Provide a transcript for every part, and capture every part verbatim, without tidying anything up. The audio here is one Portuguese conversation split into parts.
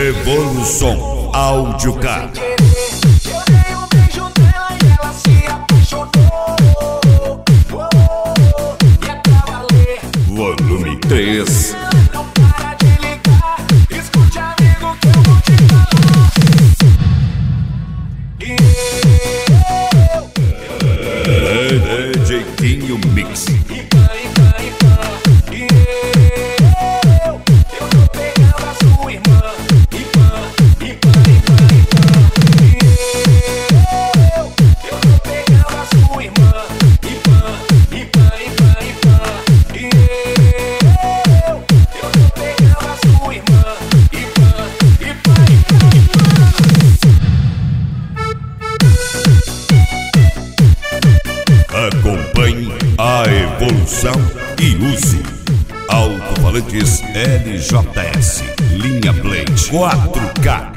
Revolução Audiocar. Eu dei um beijo nela e ela se apaixonou. E é pra valer. Volume três. Não para de ligar. Escute, amigo, que eu vou te falar. E eu, É D J Quinho Mix. e pã, e pã, e pã. E eu, eu tô pegando a sua irmã. E pã, e pã, e pã, e pã. E eu, eu tô pegando a sua irmã. E pã, e pã, e pã, e pã. E eu, eu tô pegando a sua irmã. E pã, e pã, e pã, e pã. Acompanhe a evolução e use alto-falantes L J S, linha Blade quatro K.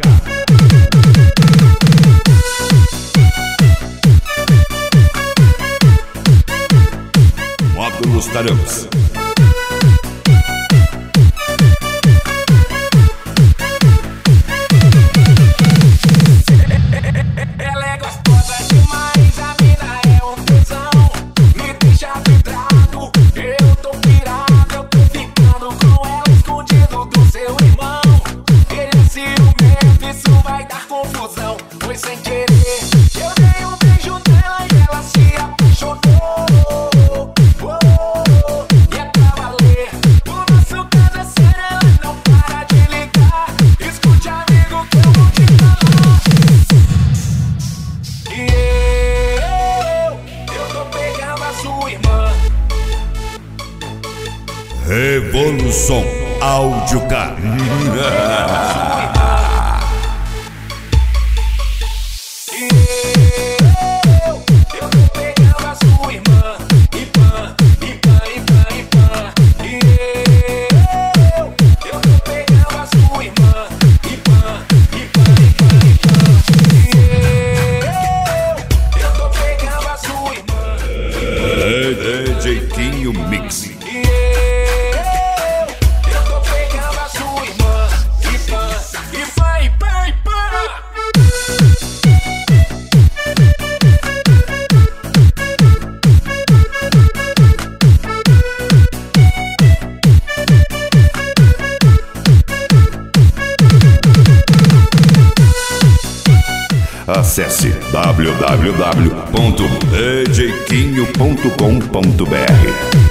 Módulos Tarampes. Ela é gostosa demais, a mina é um tesão. Me deixa vidrado, eu tô pirado. Eu tô ficando com ela escondido do seu irmão. Ele é ciumento, isso vai dar confusão. Foi sem querer, eu dei um beijo nela e ela se apaixonou. Oh, e é pra valer, o nosso caso é sério, ela não para de ligar. Escute, amigo, que eu vou te falar. E eu, eu tô pegando a sua irmã. Revolução Audiocar. E eu, eu tô pegando a sua irmã. E pã, e pã, e pã, e pã. E eu, eu tô pegando a sua irmã. E pã, e pã, e pã, e pã. E eu, eu tô pegando a sua irmã. É D J Quinho Mix. E eu, eu tô pegando a sua irmã. E pã, e pã, e pã, e pã. Acesse w w w ponto d j quinho ponto com ponto b r.